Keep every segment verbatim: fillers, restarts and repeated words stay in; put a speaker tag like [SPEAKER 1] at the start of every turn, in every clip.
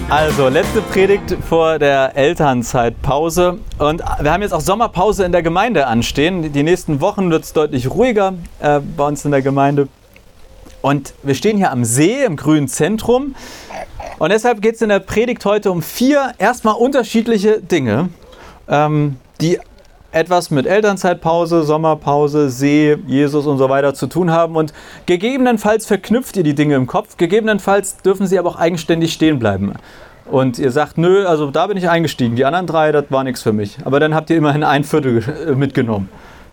[SPEAKER 1] Also, letzte Predigt vor der Elternzeitpause und wir haben jetzt auch Sommerpause in der Gemeinde anstehen. Die nächsten Wochen wird es deutlich ruhiger äh, bei uns in der Gemeinde. Und wir stehen hier am See im grünen Zentrum und deshalb geht es in der Predigt heute um vier erstmal unterschiedliche Dinge, ähm, die etwas mit Elternzeitpause, Sommerpause, See, Jesus und so weiter zu tun haben. Und gegebenenfalls verknüpft ihr die Dinge im Kopf, gegebenenfalls dürfen sie aber auch eigenständig stehen bleiben. Und ihr sagt, nö, also da bin ich eingestiegen, die anderen drei, das war nichts für mich. Aber dann habt ihr immerhin ein Viertel mitgenommen.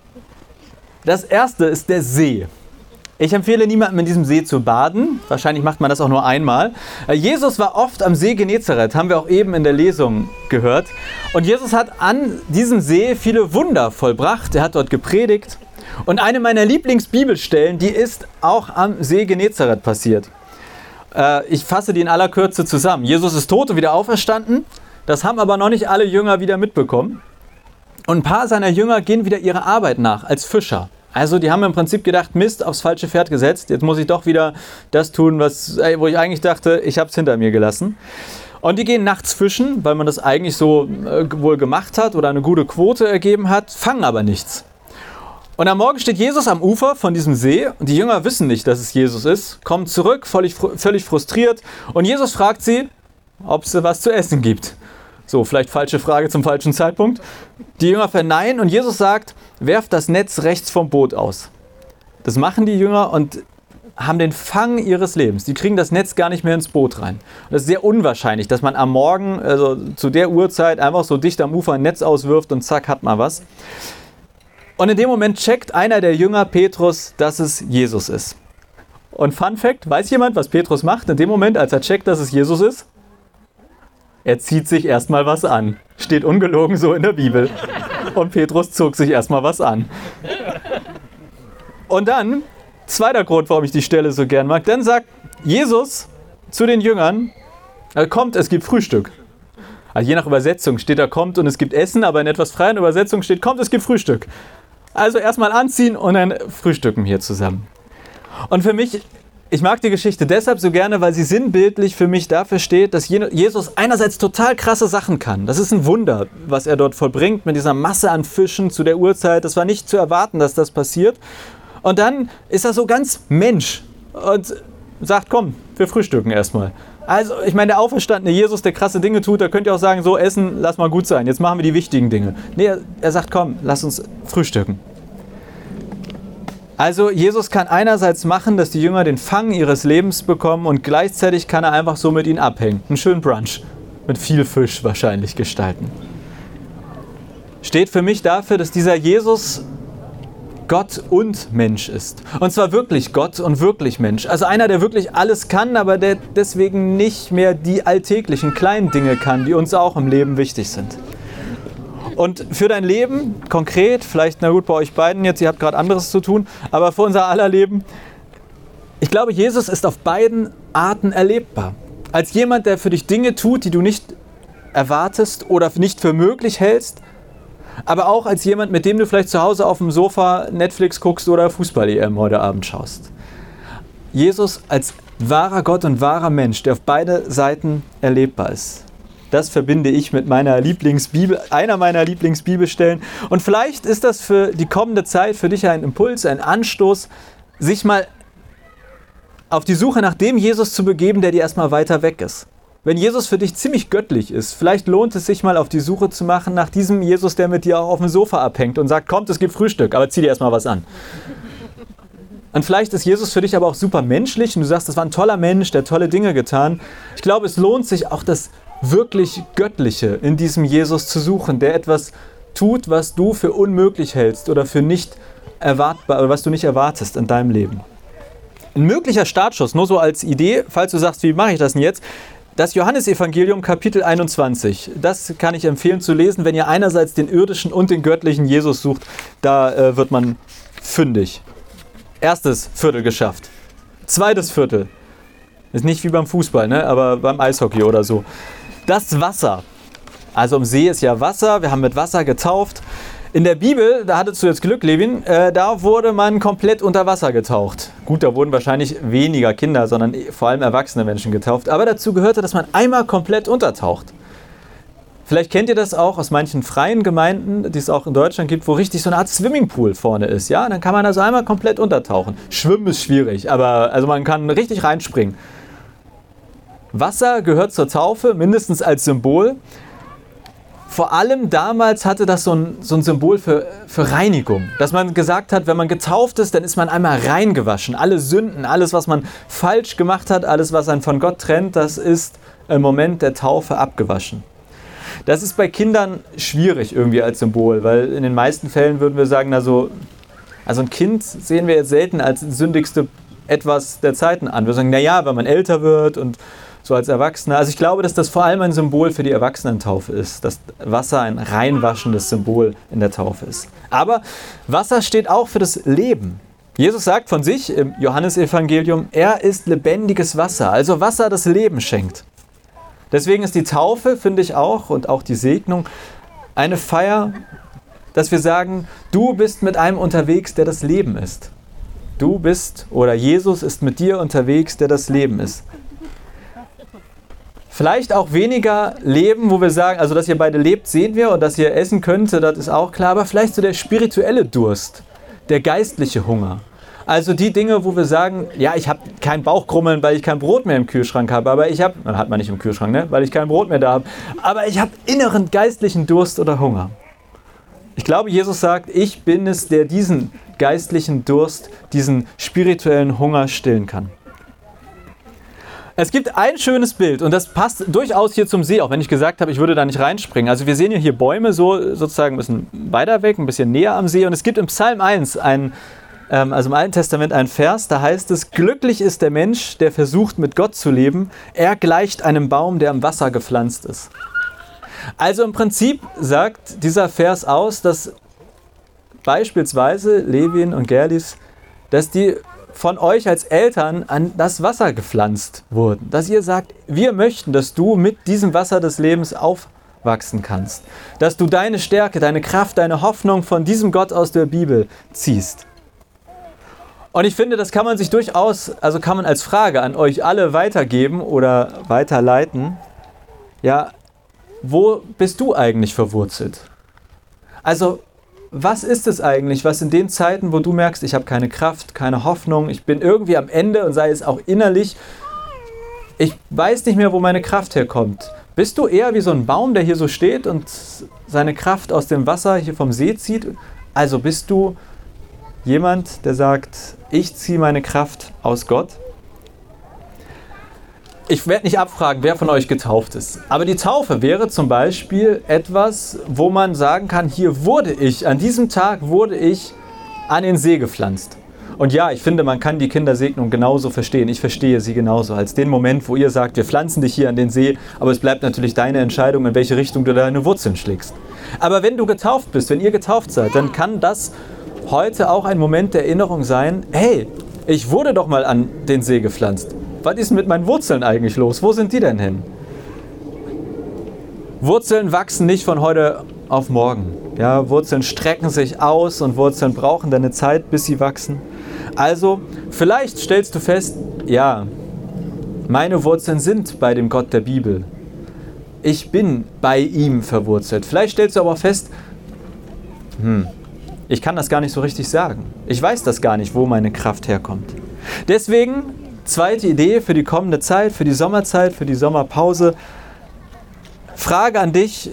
[SPEAKER 1] Das erste ist der See. Ich empfehle niemandem in diesem See zu baden. Wahrscheinlich macht man das auch nur einmal. Jesus war oft am See Genezareth, haben wir auch eben in der Lesung gehört. Und Jesus hat an diesem See viele Wunder vollbracht. Er hat dort gepredigt. Und eine meiner Lieblingsbibelstellen, die ist auch am See Genezareth passiert. Äh, ich fasse die in aller Kürze zusammen. Jesus ist tot und wieder auferstanden. Das haben aber noch nicht alle Jünger wieder mitbekommen. Und ein paar seiner Jünger gehen wieder ihrer Arbeit nach als Fischer. Also die haben im Prinzip gedacht, Mist, aufs falsche Pferd gesetzt. Jetzt muss ich doch wieder das tun, was, wo ich eigentlich dachte, ich habe es hinter mir gelassen. Und die gehen nachts fischen, weil man das eigentlich so äh, wohl gemacht hat oder eine gute Quote ergeben hat, fangen aber nichts. Und am Morgen steht Jesus am Ufer von diesem See und die Jünger wissen nicht, dass es Jesus ist, kommen zurück, völlig, völlig frustriert und Jesus fragt sie, ob es was zu essen gibt. So, vielleicht falsche Frage zum falschen Zeitpunkt. Die Jünger verneinen und Jesus sagt, werft das Netz rechts vom Boot aus. Das machen die Jünger und haben den Fang ihres Lebens. Die kriegen das Netz gar nicht mehr ins Boot rein. Und das ist sehr unwahrscheinlich, dass man am Morgen, also zu der Uhrzeit, einfach so dicht am Ufer ein Netz auswirft und zack, hat man was. Und in dem Moment checkt einer der Jünger, Petrus, dass es Jesus ist. Und Fun Fact, weiß jemand, was Petrus macht in dem Moment, als er checkt, dass es Jesus ist? Er zieht sich erstmal was an. Steht ungelogen so in der Bibel. Und Petrus zog sich erstmal was an. Und dann, zweiter Grund, warum ich die Stelle so gern mag, dann sagt Jesus zu den Jüngern, kommt, es gibt Frühstück. Also je nach Übersetzung steht da, kommt und es gibt Essen, aber in etwas freien Übersetzungen steht, kommt, es gibt Frühstück. Also erstmal anziehen und dann frühstücken hier zusammen. Und für mich, ich mag die Geschichte deshalb so gerne, weil sie sinnbildlich für mich dafür steht, dass Jesus einerseits total krasse Sachen kann. Das ist ein Wunder, was er dort vollbringt mit dieser Masse an Fischen zu der Uhrzeit. Das war nicht zu erwarten, dass das passiert. Und dann ist er so ganz Mensch und sagt, komm, wir frühstücken erstmal. Also, ich meine, der auferstandene Jesus, der krasse Dinge tut, da könnt ihr auch sagen, so essen, lass mal gut sein, jetzt machen wir die wichtigen Dinge. Nee, er, er sagt, komm, lass uns frühstücken. Also Jesus kann einerseits machen, dass die Jünger den Fang ihres Lebens bekommen und gleichzeitig kann er einfach so mit ihnen abhängen. Einen schönen Brunch mit viel Fisch wahrscheinlich gestalten. Steht für mich dafür, dass dieser Jesus Gott und Mensch ist. Und zwar wirklich Gott und wirklich Mensch. Also einer, der wirklich alles kann, aber der deswegen nicht mehr die alltäglichen kleinen Dinge kann, die uns auch im Leben wichtig sind. Und für dein Leben, konkret, vielleicht, na gut, bei euch beiden jetzt, ihr habt gerade anderes zu tun, aber für unser aller Leben, ich glaube, Jesus ist auf beiden Arten erlebbar. Als jemand, der für dich Dinge tut, die du nicht erwartest oder nicht für möglich hältst, aber auch als jemand, mit dem du vielleicht zu Hause auf dem Sofa Netflix guckst oder Fußball-E M heute Abend schaust. Jesus als wahrer Gott und wahrer Mensch, der auf beide Seiten erlebbar ist. Das verbinde ich mit meiner Lieblingsbibel, einer meiner Lieblingsbibelstellen. Und vielleicht ist das für die kommende Zeit für dich ein Impuls, ein Anstoß, sich mal auf die Suche nach dem Jesus zu begeben, der dir erstmal weiter weg ist. Wenn Jesus für dich ziemlich göttlich ist, vielleicht lohnt es sich mal auf die Suche zu machen nach diesem Jesus, der mit dir auch auf dem Sofa abhängt und sagt, kommt, es gibt Frühstück, aber zieh dir erstmal was an. Und vielleicht ist Jesus für dich aber auch super menschlich und du sagst, das war ein toller Mensch, der hat tolle Dinge getan. Ich glaube, es lohnt sich auch das wirklich Göttliche in diesem Jesus zu suchen, der etwas tut, was du für unmöglich hältst oder für nicht erwartbar oder was du nicht erwartest in deinem Leben. Ein möglicher Startschuss, nur so als Idee, falls du sagst, wie mache ich das denn jetzt? Das Johannesevangelium Kapitel einundzwanzig, das kann ich empfehlen zu lesen, wenn ihr einerseits den irdischen und den göttlichen Jesus sucht, da äh, wird man fündig. Erstes Viertel geschafft. Zweites Viertel. Ist nicht wie beim Fußball, ne? Aber beim Eishockey oder so. Das Wasser. Also im See ist ja Wasser, wir haben mit Wasser getauft. In der Bibel, da hattest du jetzt Glück, Levin, äh, da wurde man komplett unter Wasser getaucht. Gut, da wurden wahrscheinlich weniger Kinder, sondern vor allem erwachsene Menschen getauft. Aber dazu gehörte, dass man einmal komplett untertaucht. Vielleicht kennt ihr das auch aus manchen freien Gemeinden, die es auch in Deutschland gibt, wo richtig so eine Art Swimmingpool vorne ist. Ja, dann kann man also einmal komplett untertauchen. Schwimmen ist schwierig, aber also man kann richtig reinspringen. Wasser gehört zur Taufe, mindestens als Symbol. Vor allem damals hatte das so ein, so ein Symbol für, für Reinigung. Dass man gesagt hat, wenn man getauft ist, dann ist man einmal reingewaschen. Alle Sünden, alles, was man falsch gemacht hat, alles, was einen von Gott trennt, das ist im Moment der Taufe abgewaschen. Das ist bei Kindern schwierig irgendwie als Symbol, weil in den meisten Fällen würden wir sagen, also, also ein Kind sehen wir jetzt selten als sündigste etwas der Zeiten an. Wir sagen, naja, wenn man älter wird und so als Erwachsener. Also ich glaube, dass das vor allem ein Symbol für die Erwachsenentaufe ist, dass Wasser ein reinwaschendes Symbol in der Taufe ist. Aber Wasser steht auch für das Leben. Jesus sagt von sich im Johannesevangelium, er ist lebendiges Wasser, also Wasser, das Leben schenkt. Deswegen ist die Taufe, finde ich auch, und auch die Segnung, eine Feier, dass wir sagen, du bist mit einem unterwegs, der das Leben ist. Du bist, oder Jesus ist mit dir unterwegs, der das Leben ist. Vielleicht auch weniger Leben, wo wir sagen, also dass ihr beide lebt, sehen wir, und dass ihr essen könnt, das ist auch klar, aber vielleicht so der spirituelle Durst, der geistliche Hunger. Also die Dinge, wo wir sagen, ja, ich habe kein Bauchkrummeln, weil ich kein Brot mehr im Kühlschrank habe, aber ich habe, dann hat man nicht im Kühlschrank, ne, weil ich kein Brot mehr da habe, aber ich habe inneren geistlichen Durst oder Hunger. Ich glaube, Jesus sagt, ich bin es, der diesen geistlichen Durst, diesen spirituellen Hunger stillen kann. Es gibt ein schönes Bild und das passt durchaus hier zum See, auch wenn ich gesagt habe, ich würde da nicht reinspringen. Also wir sehen ja hier Bäume so sozusagen ein bisschen weiter weg, ein bisschen näher am See, und es gibt im Psalm eins, ein, ähm, also im Alten Testament einen Vers, da heißt es, glücklich ist der Mensch, der versucht mit Gott zu leben, er gleicht einem Baum, der am Wasser gepflanzt ist. Also im Prinzip sagt dieser Vers aus, dass beispielsweise Levin und Gerlis, dass die von euch als Eltern an das Wasser gepflanzt wurden. Dass ihr sagt, wir möchten, dass du mit diesem Wasser des Lebens aufwachsen kannst. Dass du deine Stärke, deine Kraft, deine Hoffnung von diesem Gott aus der Bibel ziehst. Und ich finde, das kann man sich durchaus, also kann man als Frage an euch alle weitergeben oder weiterleiten. Ja, wo bist du eigentlich verwurzelt? Also, was ist es eigentlich, was in den Zeiten, wo du merkst, ich habe keine Kraft, keine Hoffnung, ich bin irgendwie am Ende und sei es auch innerlich, ich weiß nicht mehr, wo meine Kraft herkommt. Bist du eher wie so ein Baum, der hier so steht und seine Kraft aus dem Wasser hier vom See zieht? Also bist du jemand, der sagt, ich ziehe meine Kraft aus Gott? Ich werde nicht abfragen, wer von euch getauft ist. Aber die Taufe wäre zum Beispiel etwas, wo man sagen kann, hier wurde ich, an diesem Tag wurde ich an den See gepflanzt. Und ja, ich finde, man kann die Kindersegnung genauso verstehen. Ich verstehe sie genauso als den Moment, wo ihr sagt, wir pflanzen dich hier an den See, aber es bleibt natürlich deine Entscheidung, in welche Richtung du deine Wurzeln schlägst. Aber wenn du getauft bist, wenn ihr getauft seid, dann kann das heute auch ein Moment der Erinnerung sein, hey, ich wurde doch mal an den See gepflanzt. Was ist mit meinen Wurzeln eigentlich los? Wo sind die denn hin? Wurzeln wachsen nicht von heute auf morgen. Ja, Wurzeln strecken sich aus und Wurzeln brauchen dann eine Zeit, bis sie wachsen. Also, vielleicht stellst du fest, ja, meine Wurzeln sind bei dem Gott der Bibel. Ich bin bei ihm verwurzelt. Vielleicht stellst du aber fest, hm, ich kann das gar nicht so richtig sagen. Ich weiß das gar nicht, wo meine Kraft herkommt. Deswegen, zweite Idee für die kommende Zeit, für die Sommerzeit, für die Sommerpause. Frage an dich,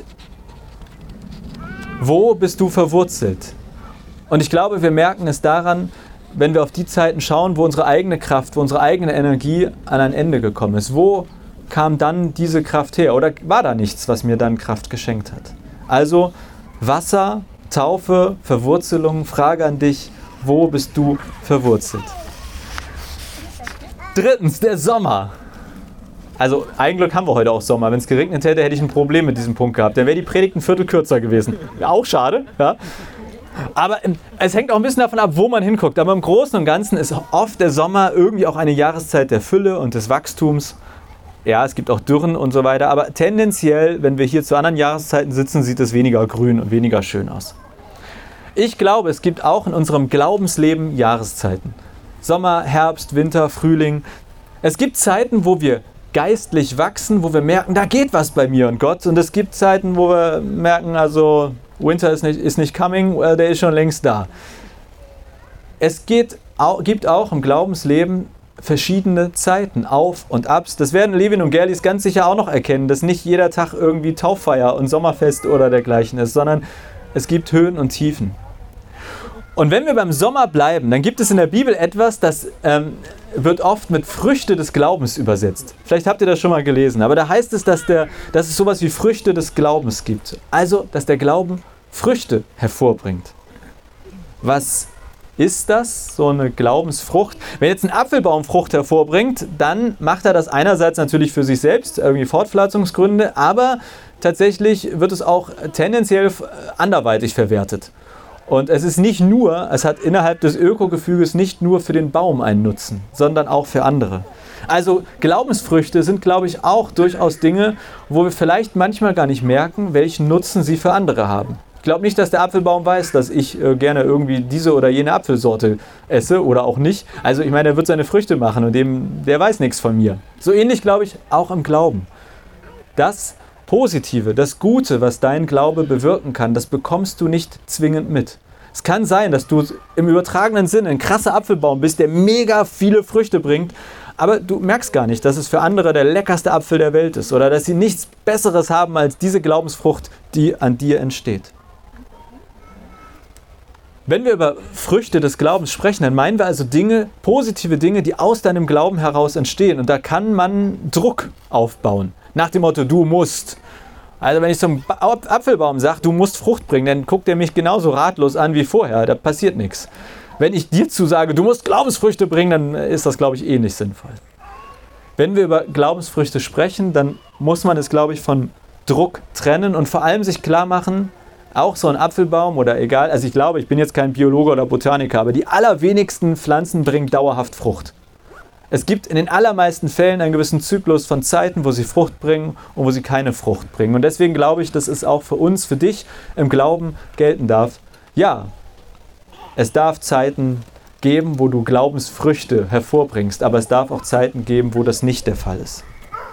[SPEAKER 1] wo bist du verwurzelt? Und ich glaube, wir merken es daran, wenn wir auf die Zeiten schauen, wo unsere eigene Kraft, wo unsere eigene Energie an ein Ende gekommen ist. Wo kam dann diese Kraft her? Oder war da nichts, was mir dann Kraft geschenkt hat? Also Wasser, Taufe, Verwurzelung, Frage an dich, wo bist du verwurzelt? Drittens, der Sommer. Also ein Glück haben wir heute auch Sommer. Wenn es geregnet hätte, hätte ich ein Problem mit diesem Punkt gehabt. Dann wäre die Predigt ein Viertel kürzer gewesen. Ja, auch schade. Ja. Aber es hängt auch ein bisschen davon ab, wo man hinguckt. Aber im Großen und Ganzen ist oft der Sommer irgendwie auch eine Jahreszeit der Fülle und des Wachstums. Ja, es gibt auch Dürren und so weiter. Aber tendenziell, wenn wir hier zu anderen Jahreszeiten sitzen, sieht es weniger grün und weniger schön aus. Ich glaube, es gibt auch in unserem Glaubensleben Jahreszeiten. Sommer, Herbst, Winter, Frühling. Es gibt Zeiten, wo wir geistlich wachsen, wo wir merken, da geht was bei mir und Gott. Und es gibt Zeiten, wo wir merken, also Winter ist nicht, ist nicht coming, der ist schon längst da. Es geht, gibt auch im Glaubensleben verschiedene Zeiten, Auf- und Abs. Das werden Levin und Gerlis ganz sicher auch noch erkennen, dass nicht jeder Tag irgendwie Tauffeier und Sommerfest oder dergleichen ist, sondern es gibt Höhen und Tiefen. Und wenn wir beim Sommer bleiben, dann gibt es in der Bibel etwas, das ähm, wird oft mit Früchte des Glaubens übersetzt. Vielleicht habt ihr das schon mal gelesen, aber da heißt es, dass, der, dass es sowas wie Früchte des Glaubens gibt. Also, dass der Glauben Früchte hervorbringt. Was ist das, so eine Glaubensfrucht? Wenn jetzt ein Apfelbaum Frucht hervorbringt, dann macht er das einerseits natürlich für sich selbst, irgendwie Fortpflanzungsgründe, aber tatsächlich wird es auch tendenziell anderweitig verwertet. Und es ist nicht nur, es hat innerhalb des Ökogefüges nicht nur für den Baum einen Nutzen, sondern auch für andere. Also Glaubensfrüchte sind, glaube ich, auch durchaus Dinge, wo wir vielleicht manchmal gar nicht merken, welchen Nutzen sie für andere haben. Ich glaube nicht, dass der Apfelbaum weiß, dass ich äh, gerne irgendwie diese oder jene Apfelsorte esse oder auch nicht. Also ich meine, er wird seine Früchte machen und dem, der weiß nichts von mir. So ähnlich, glaube ich, auch im Glauben. Das Positive, das Gute, was dein Glaube bewirken kann, das bekommst du nicht zwingend mit. Es kann sein, dass du im übertragenen Sinne ein krasser Apfelbaum bist, der mega viele Früchte bringt, aber du merkst gar nicht, dass es für andere der leckerste Apfel der Welt ist oder dass sie nichts Besseres haben als diese Glaubensfrucht, die an dir entsteht. Wenn wir über Früchte des Glaubens sprechen, dann meinen wir also Dinge, positive Dinge, die aus deinem Glauben heraus entstehen. Und da kann man Druck aufbauen. Nach dem Motto, du musst. Also wenn ich zum Apfelbaum sage, du musst Frucht bringen, dann guckt er mich genauso ratlos an wie vorher. Da passiert nichts. Wenn ich dir zu sage, du musst Glaubensfrüchte bringen, dann ist das, glaube ich, eh nicht sinnvoll. Wenn wir über Glaubensfrüchte sprechen, dann muss man es, glaube ich, von Druck trennen und vor allem sich klar machen, auch so ein Apfelbaum oder egal, also ich glaube, ich bin jetzt kein Biologe oder Botaniker, aber die allerwenigsten Pflanzen bringen dauerhaft Frucht. Es gibt in den allermeisten Fällen einen gewissen Zyklus von Zeiten, wo sie Frucht bringen und wo sie keine Frucht bringen. Und deswegen glaube ich, dass es auch für uns, für dich im Glauben gelten darf. Ja, es darf Zeiten geben, wo du Glaubensfrüchte hervorbringst, aber es darf auch Zeiten geben, wo das nicht der Fall ist.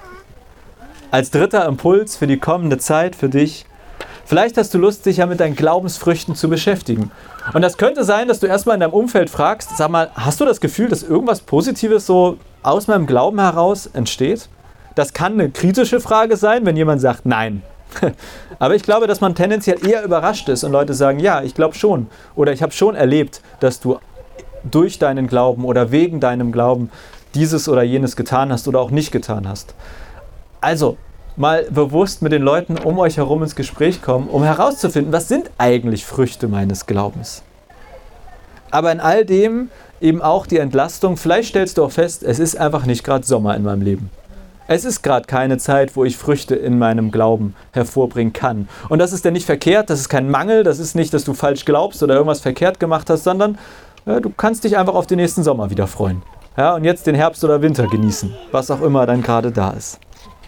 [SPEAKER 1] Als dritter Impuls für die kommende Zeit für dich: Vielleicht hast du Lust, dich ja mit deinen Glaubensfrüchten zu beschäftigen. Und das könnte sein, dass du erstmal in deinem Umfeld fragst, sag mal, hast du das Gefühl, dass irgendwas Positives so aus meinem Glauben heraus entsteht? Das kann eine kritische Frage sein, wenn jemand sagt, nein. Aber ich glaube, dass man tendenziell eher überrascht ist und Leute sagen, ja, ich glaube schon. Oder ich habe schon erlebt, dass du durch deinen Glauben oder wegen deinem Glauben dieses oder jenes getan hast oder auch nicht getan hast. Also, mal bewusst mit den Leuten um euch herum ins Gespräch kommen, um herauszufinden, was sind eigentlich Früchte meines Glaubens. Aber in all dem eben auch die Entlastung. Vielleicht stellst du auch fest, es ist einfach nicht gerade Sommer in meinem Leben. Es ist gerade keine Zeit, wo ich Früchte in meinem Glauben hervorbringen kann. Und das ist ja nicht verkehrt, das ist kein Mangel, das ist nicht, dass du falsch glaubst oder irgendwas verkehrt gemacht hast, sondern ja, du kannst dich einfach auf den nächsten Sommer wieder freuen. Ja, und jetzt den Herbst oder Winter genießen, was auch immer dann gerade da ist.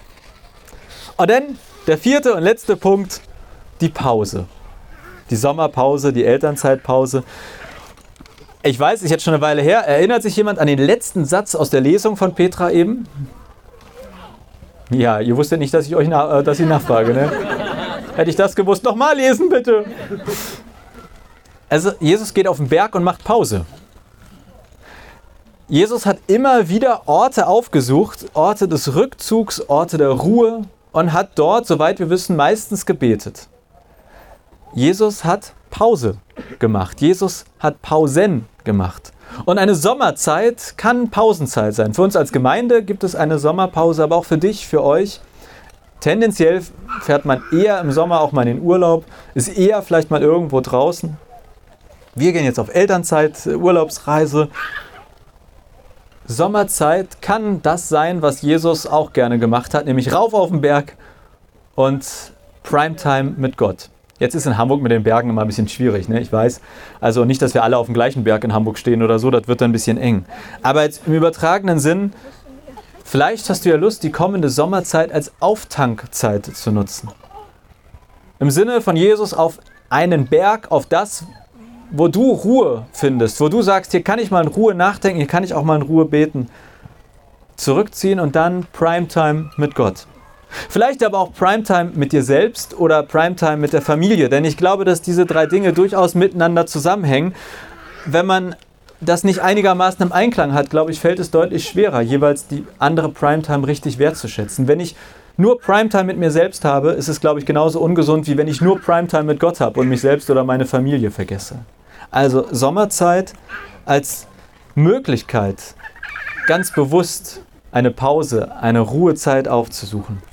[SPEAKER 1] Und dann der vierte und letzte Punkt, die Pause. Die Sommerpause, die Elternzeitpause. Ich weiß, ist jetzt schon eine Weile her. Erinnert sich jemand an den letzten Satz aus der Lesung von Petra eben? Ja, ihr wusstet nicht, dass ich euch nach, dass ich nachfrage, ne? Hätte ich das gewusst, nochmal lesen, bitte. Also, Jesus geht auf den Berg und macht Pause. Jesus hat immer wieder Orte aufgesucht, Orte des Rückzugs, Orte der Ruhe, und hat dort, soweit wir wissen, meistens gebetet. Jesus hat Pause gemacht. Jesus hat Pausen gemacht. Und eine Sommerzeit kann Pausenzeit sein. Für uns als Gemeinde gibt es eine Sommerpause, aber auch für dich, für euch. Tendenziell fährt man eher im Sommer auch mal in den Urlaub, ist eher vielleicht mal irgendwo draußen. Wir gehen jetzt auf Elternzeit, Urlaubsreise. Sommerzeit kann das sein, was Jesus auch gerne gemacht hat, nämlich rauf auf den Berg und Primetime mit Gott. Jetzt ist in Hamburg mit den Bergen immer ein bisschen schwierig, ne? Ich weiß. Also nicht, dass wir alle auf dem gleichen Berg in Hamburg stehen oder so, das wird dann ein bisschen eng. Aber jetzt im übertragenen Sinn, vielleicht hast du ja Lust, die kommende Sommerzeit als Auftankzeit zu nutzen. Im Sinne von Jesus auf einen Berg, auf das, wo du Ruhe findest, wo du sagst, hier kann ich mal in Ruhe nachdenken, hier kann ich auch mal in Ruhe beten, zurückziehen und dann Primetime mit Gott. Vielleicht aber auch Primetime mit dir selbst oder Primetime mit der Familie, denn ich glaube, dass diese drei Dinge durchaus miteinander zusammenhängen. Wenn man das nicht einigermaßen im Einklang hat, glaube ich, fällt es deutlich schwerer, jeweils die andere Primetime richtig wertzuschätzen. Wenn ich nur Primetime mit mir selbst habe, ist es, glaube ich, genauso ungesund, wie wenn ich nur Primetime mit Gott habe und mich selbst oder meine Familie vergesse. Also Sommerzeit als Möglichkeit, ganz bewusst eine Pause, eine Ruhezeit aufzusuchen.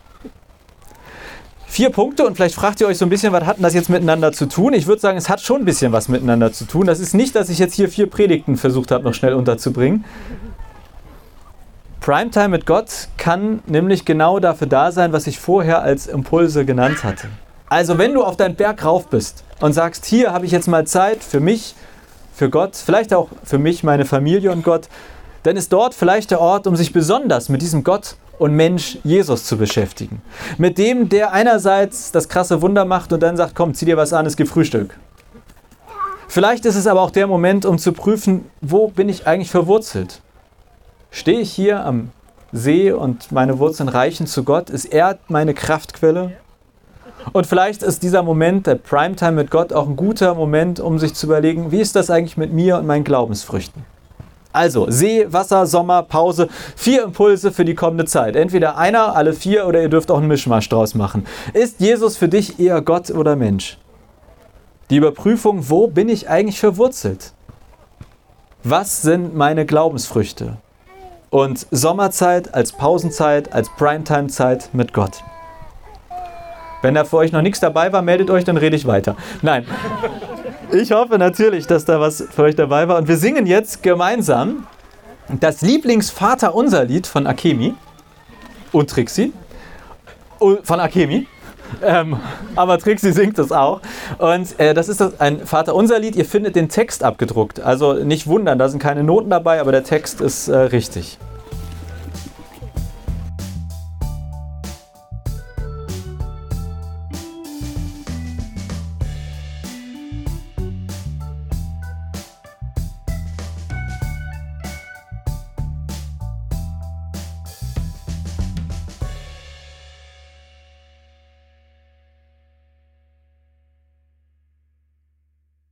[SPEAKER 1] Vier Punkte und vielleicht fragt ihr euch so ein bisschen, was hat denn das jetzt miteinander zu tun? Ich würde sagen, es hat schon ein bisschen was miteinander zu tun. Das ist nicht, dass ich jetzt hier vier Predigten versucht habe, noch schnell unterzubringen. Primetime mit Gott kann nämlich genau dafür da sein, was ich vorher als Impulse genannt hatte. Also wenn du auf deinen Berg rauf bist und sagst, hier habe ich jetzt mal Zeit für mich, für Gott, vielleicht auch für mich, meine Familie und Gott, dann ist dort vielleicht der Ort, um sich besonders mit diesem Gott und Mensch Jesus zu beschäftigen. Mit dem, der einerseits das krasse Wunder macht und dann sagt, komm, zieh dir was an, es gibt Frühstück. Vielleicht ist es aber auch der Moment, um zu prüfen, wo bin ich eigentlich verwurzelt? Stehe ich hier am See und meine Wurzeln reichen zu Gott? Ist er meine Kraftquelle? Und vielleicht ist dieser Moment, der Primetime mit Gott, auch ein guter Moment, um sich zu überlegen, wie ist das eigentlich mit mir und meinen Glaubensfrüchten? Also, See, Wasser, Sommer, Pause, vier Impulse für die kommende Zeit. Entweder einer, alle vier oder ihr dürft auch einen Mischmasch draus machen. Ist Jesus für dich eher Gott oder Mensch? Die Überprüfung, wo bin ich eigentlich verwurzelt? Was sind meine Glaubensfrüchte? Und Sommerzeit als Pausenzeit, als Primetime-Zeit mit Gott. Wenn da für euch noch nichts dabei war, meldet euch, dann rede ich weiter. Nein. Ich hoffe natürlich, dass da was für euch dabei war. Und wir singen jetzt gemeinsam das Lieblingsvater-Unser-Lied von Akemi und Trixi. Von Akemi. Ähm, aber Trixi singt es auch. Und äh, das ist das, ein Vater-Unser-Lied. Ihr findet den Text abgedruckt. Also nicht wundern, da sind keine Noten dabei, aber der Text ist äh, richtig.